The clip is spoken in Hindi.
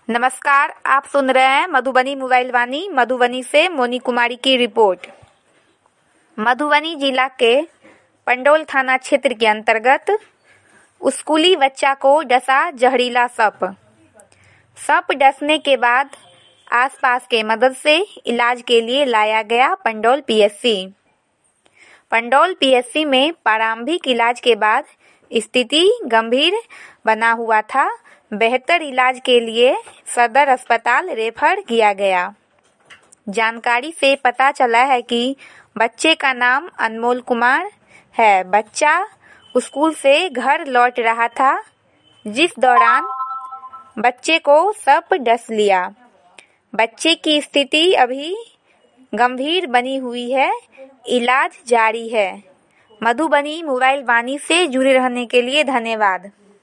नमस्कार, आप सुन रहे हैं मधुबनी मोबाइल वाणी। मधुबनी से मोनी कुमारी की रिपोर्ट। मधुबनी जिला के पंडोल थाना क्षेत्र के अंतर्गत स्कूली बच्चा को डसा जहरीला सप डसने के बाद आसपास के मदद से इलाज के लिए लाया गया पंडोल पीएससी में प्रारंभिक इलाज के बाद स्थिति गंभीर बना हुआ था। बेहतर इलाज के लिए सदर अस्पताल रेफर किया गया। जानकारी से पता चला है कि बच्चे का नाम अनमोल कुमार है। बच्चा स्कूल से घर लौट रहा था, जिस दौरान बच्चे को सप डस लिया। बच्चे की स्थिति अभी गंभीर बनी हुई है, इलाज जारी है। मधुबनी मोबाइल वाणी से जुड़े रहने के लिए धन्यवाद।